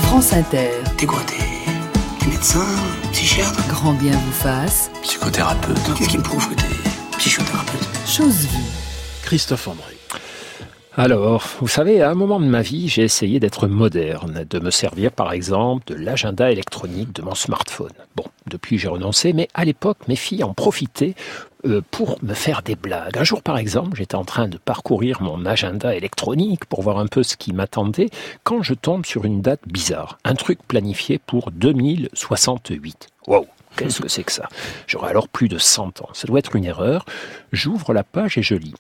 France Inter. T'es quoi, t'es médecin, psychiatre? Grand bien vous fasse. Psychothérapeute. Qu'est-ce qui me prouve que t'es psychothérapeute? Chose vue. Christophe André. Alors, vous savez, à un moment de ma vie, j'ai essayé d'être moderne, de me servir par exemple de l'agenda électronique de mon smartphone. Bon, depuis j'ai renoncé, mais à l'époque, mes filles en profitaient pour me faire des blagues. Un jour par exemple, j'étais en train de parcourir mon agenda électronique pour voir un peu ce qui m'attendait, quand je tombe sur une date bizarre, un truc planifié pour 2068. Wow! Qu'est-ce que c'est que ça? J'aurai alors plus de 100 ans. Ça doit être une erreur. J'ouvre la page et je lis.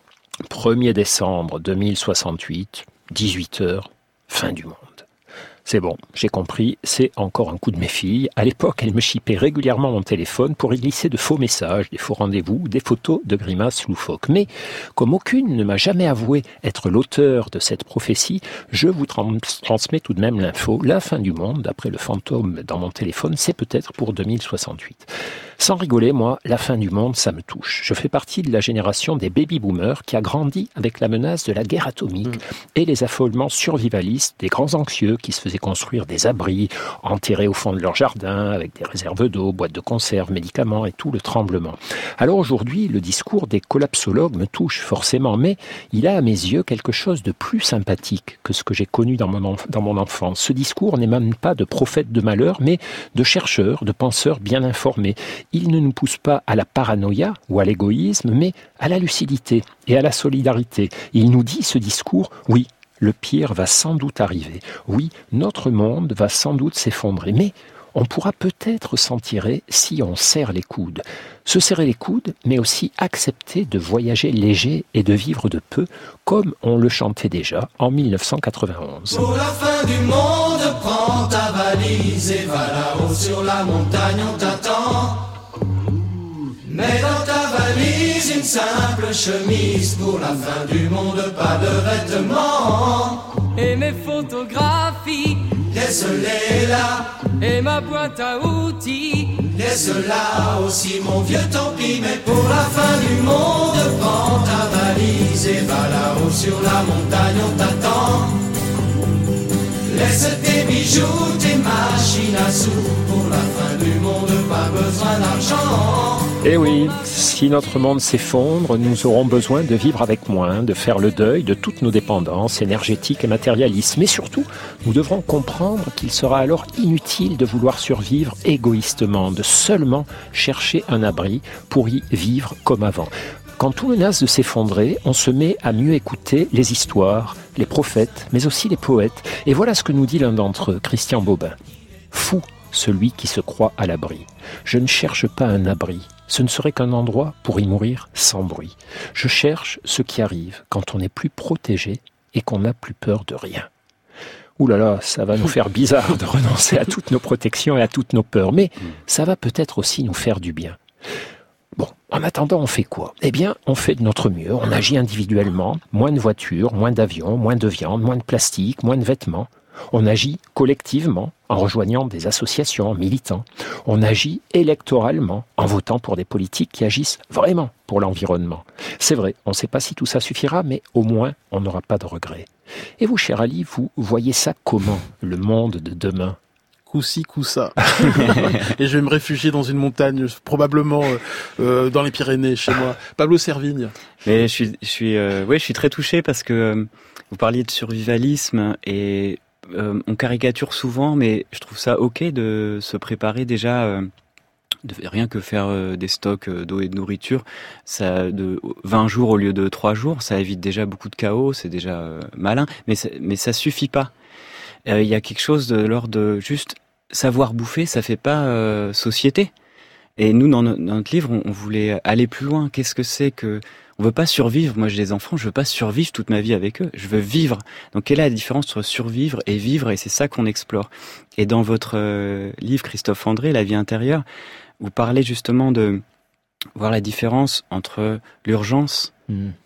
1er décembre 2068, 18h, fin du monde. C'est bon, j'ai compris, c'est encore un coup de mes filles. À l'époque, elles me chippaient régulièrement mon téléphone pour y glisser de faux messages, des faux rendez-vous, des photos de grimaces loufoques. Mais comme aucune ne m'a jamais avoué être l'auteur de cette prophétie, je vous transmets tout de même l'info. La fin du monde, d'après le fantôme dans mon téléphone, c'est peut-être pour 2068. Sans rigoler, moi, la fin du monde, ça me touche. Je fais partie de la génération des baby-boomers qui a grandi avec la menace de la guerre atomique et les affolements survivalistes des grands anxieux qui se faisaient construire des abris, enterrés au fond de leur jardin, avec des réserves d'eau, boîtes de conserve, médicaments et tout le tremblement. Alors aujourd'hui, le discours des collapsologues me touche forcément, mais il a à mes yeux quelque chose de plus sympathique que ce que j'ai connu dans mon enfance. Ce discours n'émane pas de prophètes de malheur, mais de chercheurs, de penseurs bien informés. Il ne nous pousse pas à la paranoïa ou à l'égoïsme, mais à la lucidité et à la solidarité. Il nous dit, ce discours, oui, le pire va sans doute arriver. Oui, notre monde va sans doute s'effondrer, mais on pourra peut-être s'en tirer si on serre les coudes. Se serrer les coudes, mais aussi accepter de voyager léger et de vivre de peu, comme on le chantait déjà en 1991. Pour la fin du monde, prends ta valise et va là-haut sur la montagne, on t'attend. Mets dans ta valise une simple chemise, pour la fin du monde, pas de vêtements. Et mes photographies, laisse-les là. Et ma boîte à outils, laisse-la aussi, mon vieux, tant pis. Mais pour la fin du monde, prends ta valise et va là-haut sur la montagne, on t'attend. Laisse tes bijoux, tes machines à sous, pour la fin du monde, pas besoin d'argent. Eh oui, si notre monde s'effondre, nous aurons besoin de vivre avec moins, de faire le deuil de toutes nos dépendances énergétiques et matérialistes. Mais surtout, nous devrons comprendre qu'il sera alors inutile de vouloir survivre égoïstement, de seulement chercher un abri pour y vivre comme avant. Quand tout menace de s'effondrer, on se met à mieux écouter les histoires, les prophètes, mais aussi les poètes. Et voilà ce que nous dit l'un d'entre eux, Christian Bobin. Fou, celui qui se croit à l'abri. Je ne cherche pas un abri. Ce ne serait qu'un endroit pour y mourir sans bruit. Je cherche ce qui arrive quand on n'est plus protégé et qu'on n'a plus peur de rien. Ouh là là, ça va nous faire bizarre de renoncer à toutes nos protections et à toutes nos peurs, mais ça va peut-être aussi nous faire du bien. Bon, en attendant, on fait quoi? Eh bien, on fait de notre mieux, on agit individuellement, moins de voitures, moins d'avions, moins de viande, moins de plastique, moins de vêtements. On agit collectivement en rejoignant des associations, en militant. On agit électoralement en votant pour des politiques qui agissent vraiment pour l'environnement. C'est vrai, on ne sait pas si tout ça suffira, mais au moins on n'aura pas de regrets. Et vous, cher Ali, vous voyez ça comment, le monde de demain? Coup-ci, coup-ça. Et je vais me réfugier dans une montagne, probablement dans les Pyrénées, chez moi. Pablo Servigne. Mais je suis très touché parce que vous parliez de survivalisme et on caricature souvent, mais je trouve ça ok de se préparer déjà, de rien que faire des stocks d'eau et de nourriture, ça de 20 jours au lieu de 3 jours, ça évite déjà beaucoup de chaos, c'est déjà malin, mais ça suffit pas. Il y a quelque chose de l'ordre de juste savoir bouffer, ça fait pas société. Et nous, dans notre livre, on voulait aller plus loin. Qu'est-ce que c'est que... On veut pas survivre. Moi, j'ai des enfants, je veux pas survivre toute ma vie avec eux. Je veux vivre. Donc, quelle est la différence entre survivre et vivre? Et c'est ça qu'on explore. Et dans votre livre, Christophe André, La vie intérieure, vous parlez justement de voir la différence entre l'urgence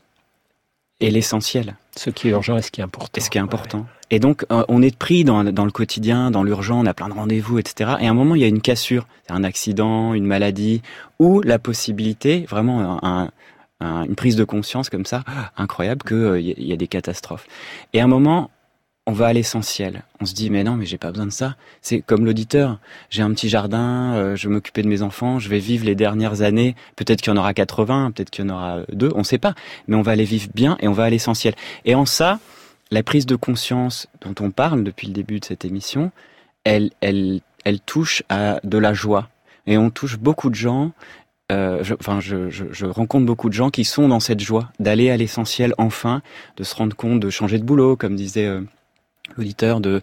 et l'essentiel. Ce qui est urgent et ce qui est important. Et ce qui est important. Ouais. Et donc, on est pris dans le quotidien, dans l'urgent, on a plein de rendez-vous, etc. Et à un moment, il y a une cassure, un accident, une maladie, ou la possibilité, vraiment une prise de conscience comme ça, incroyable, qu'il y a des catastrophes. Et à un moment, on va à l'essentiel. On se dit, mais non, mais j'ai pas besoin de ça. C'est comme l'auditeur. J'ai un petit jardin, je vais m'occuper de mes enfants, je vais vivre les dernières années. Peut-être qu'il y en aura 80, peut-être qu'il y en aura 2, on sait pas. Mais on va les vivre bien et on va à l'essentiel. Et en ça, la prise de conscience dont on parle depuis le début de cette émission, elle touche à de la joie. Et on touche beaucoup de gens. Je rencontre beaucoup de gens qui sont dans cette joie d'aller à l'essentiel enfin, de se rendre compte, de changer de boulot, comme disait l'auditeur, de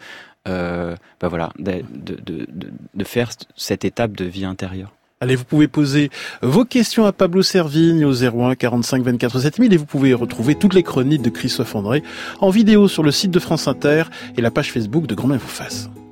faire cette étape de vie intérieure. Allez, vous pouvez poser vos questions à Pablo Servigne au 01 45 24 7000 et vous pouvez retrouver toutes les chroniques de Christophe André en vidéo sur le site de France Inter et la page Facebook de Grand Bien vous fasse.